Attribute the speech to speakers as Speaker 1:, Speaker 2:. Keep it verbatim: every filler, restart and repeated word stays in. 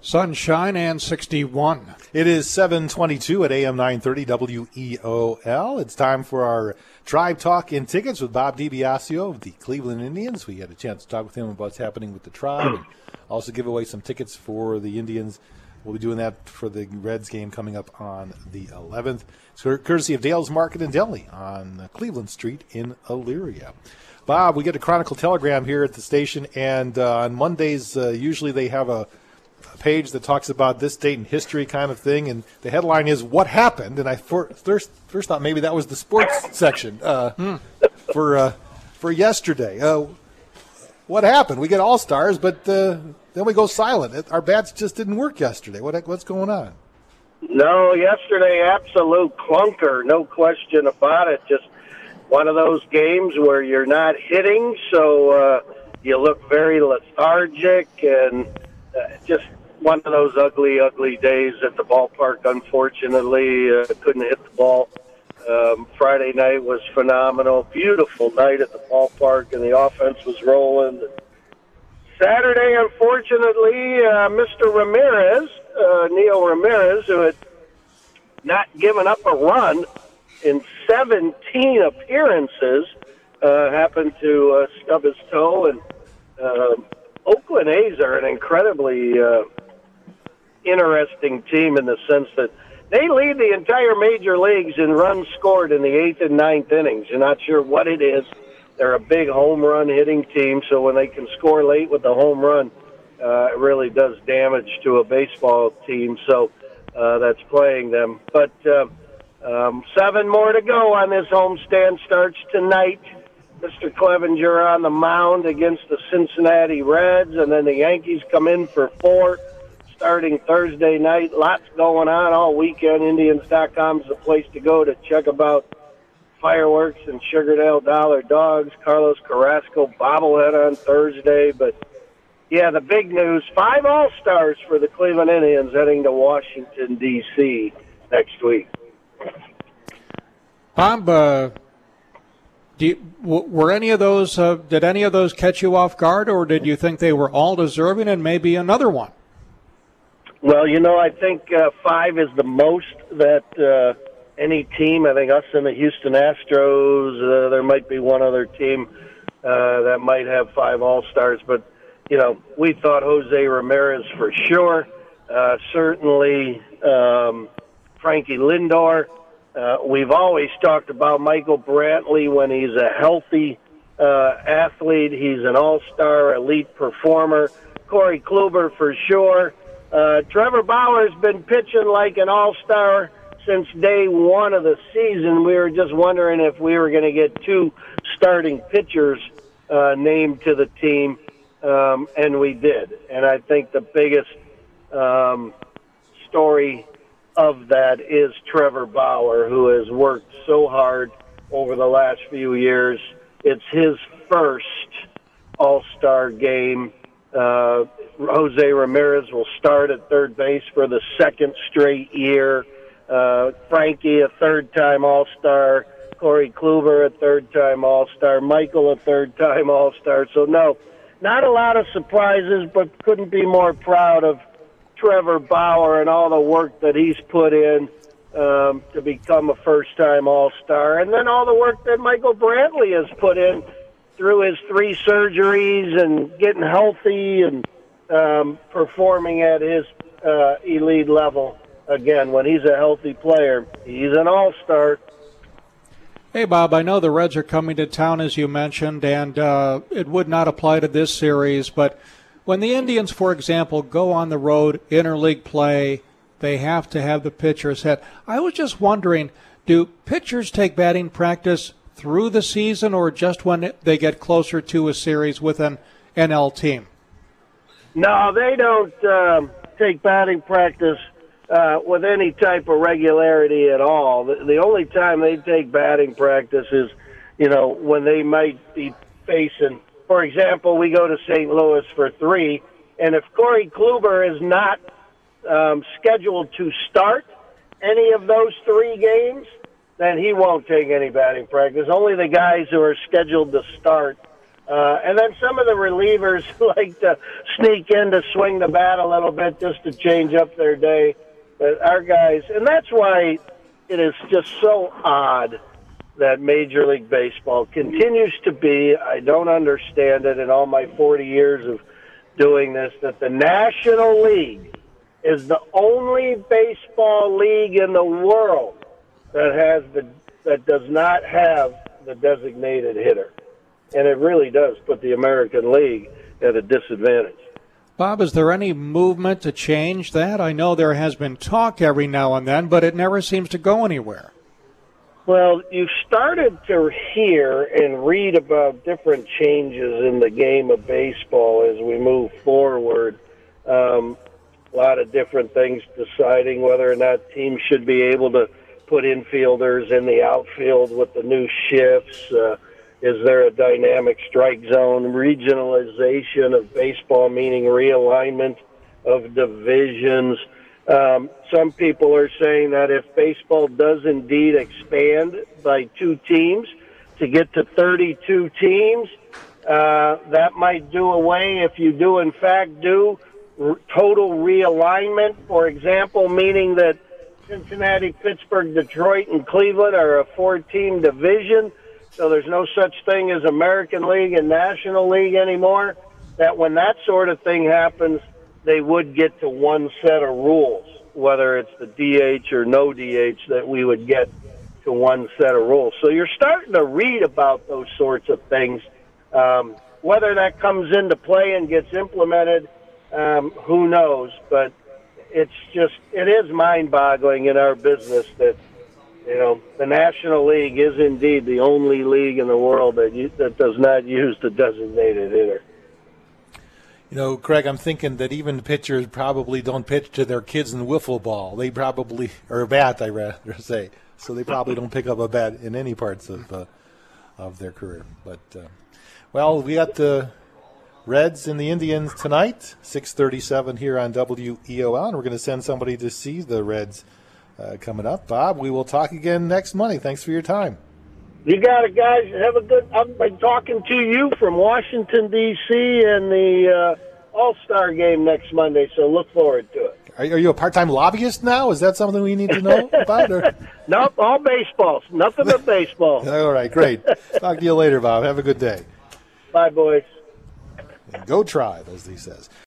Speaker 1: Sunshine and sixty-one.
Speaker 2: It is seven twenty-two at A M nine thirty W E O L. It's time for our Tribe Talk in Tickets with Bob DiBiasio of the Cleveland Indians. We had a chance to talk with him about what's happening with the Tribe and also give away some tickets for the Indians. We'll be doing that for the Reds game coming up on the eleventh. It's courtesy of Dale's Market and Deli on Cleveland Street in Elyria. Bob, we get a Chronicle Telegram here at the station, and uh, on Mondays, uh, usually they have a page that talks about this date in history kind of thing, and the headline is "What Happened?" And I first first thought maybe that was the sports section uh, hmm. for uh, for yesterday. Uh, what happened? We get all stars, but uh, then we go silent. Our bats just didn't work yesterday. What what's going on?
Speaker 3: No, yesterday absolute clunker, no question about it. Just one of those games where you're not hitting, so uh, you look very lethargic and uh, just. One of those ugly, ugly days at the ballpark, unfortunately. Uh, couldn't hit the ball. Um, Friday night was phenomenal. Beautiful night at the ballpark, and the offense was rolling. Saturday, unfortunately, uh, Mister Ramirez, uh, Neil Ramirez, who had not given up a run in seventeen appearances, uh, happened to uh, stub his toe. And uh, Oakland A's are an incredibly uh, interesting team in the sense that they lead the entire major leagues in runs scored in the eighth and ninth innings. You're not sure what it is. They're a big home run hitting team, so when they can score late with a home run, uh, it really does damage to a baseball team. So uh, that's playing them. But uh, um, seven more to go on this homestand. Starts tonight. Mister Clevenger on the mound against the Cincinnati Reds, and then the Yankees come in for four. Starting Thursday night. Lots going on all weekend. Indians dot com is the place to go to check about fireworks and Sugardale Dollar Dogs. Carlos Carrasco bobblehead on Thursday. But, yeah, the big news, five All-Stars for the Cleveland Indians heading to Washington, D C next week.
Speaker 1: Bob, uh, do you, w- were any of those, uh, did any of those catch you off guard, or did you think they were all deserving and maybe another one?
Speaker 3: Well, you know, I think uh, five is the most that uh, any team, I think us and the Houston Astros, uh, there might be one other team uh, that might have five All-Stars. But, you know, we thought Jose Ramirez for sure. Uh, certainly um, Frankie Lindor. Uh, we've always talked about Michael Brantley when he's a healthy uh, athlete. He's an all-star, elite performer. Corey Kluber for sure. Uh, Trevor Bauer's been pitching like an all-star since day one of the season. We were just wondering if we were going to get two starting pitchers uh, named to the team, um, and we did. And I think the biggest um, story of that is Trevor Bauer, who has worked so hard over the last few years. It's his first all-star game. Uh, Jose Ramirez will start at third base for the second straight year. Uh, Frankie, a third-time All-Star. Corey Kluber, a third-time All-Star. Michael, a third-time All-Star. So, no, not a lot of surprises, but couldn't be more proud of Trevor Bauer and all the work that he's put in um, to become a first-time All-Star. And then all the work that Michael Brantley has put in through his three surgeries and getting healthy and um, performing at his uh, elite level. Again, when he's a healthy player, he's an all-star.
Speaker 1: Hey, Bob, I know the Reds are coming to town, as you mentioned, and uh, it would not apply to this series, but when the Indians, for example, go on the road, interleague play, they have to have the pitchers hit. I was just wondering, do pitchers take batting practice through the season or just when they get closer to a series with an N L team?
Speaker 3: No, they don't um, take batting practice uh, with any type of regularity at all. The, the only time they take batting practice is, you know, when they might be facing, for example, we go to Saint Louis for three, and if Corey Kluber is not um, scheduled to start any of those three games, then he won't take any batting practice. Only the guys who are scheduled to start Uh, and then some of the relievers like to sneak in to swing the bat a little bit just to change up their day. But our guys, and that's why it is just so odd that Major League Baseball continues to be, I don't understand it in all my forty years of doing this, that the National League is the only baseball league in the world that has the that does not have the designated hitter. And it really does put the American League at a disadvantage.
Speaker 1: Bob, is there any movement to change that? I know there has been talk every now and then, but it never seems to go anywhere.
Speaker 3: Well, you started to hear and read about different changes in the game of baseball as we move forward. Um, a lot of different things deciding whether or not teams should be able to put infielders in the outfield with the new shifts. Uh, is there a dynamic strike zone? Regionalization of baseball, meaning realignment of divisions. Um, some people are saying that if baseball does indeed expand by two teams to get to thirty-two teams, uh, that might do away, if you do in fact do r- total realignment, for example, meaning that Cincinnati, Pittsburgh, Detroit, and Cleveland are a four-team division, so there's no such thing as American League and National League anymore, that when that sort of thing happens, they would get to one set of rules, whether it's the D H or no D H, that we would get to one set of rules. So you're starting to read about those sorts of things. Um, whether that comes into play and gets implemented, um, who knows? But it's just, it is mind-boggling in our business that, you know, the National League is indeed the only league in the world that you, that does not use the designated hitter.
Speaker 2: You know, Craig, I'm thinking that even pitchers probably don't pitch to their kids in wiffle ball. They probably, or a bat, I rather say. So they probably don't pick up a bat in any parts of uh, of their career. But, uh, well, we got the Reds and the Indians tonight, six thirty-seven here on W E O L, and we're going to send somebody to see the Reds uh, coming up. Bob, we will talk again next Monday. Thanks for your time.
Speaker 3: You got it, guys. Have a good. I've been talking to you from Washington, D C, and the uh, All-Star game next Monday, so look forward to it.
Speaker 2: Are, are you a part-time lobbyist now? Is that something we need to know about? Or?
Speaker 3: Nope, all baseball. Nothing but baseball.
Speaker 2: All right, great. Talk to you later, Bob. Have a good day.
Speaker 3: Bye, boys.
Speaker 2: And go Tribe, as he says.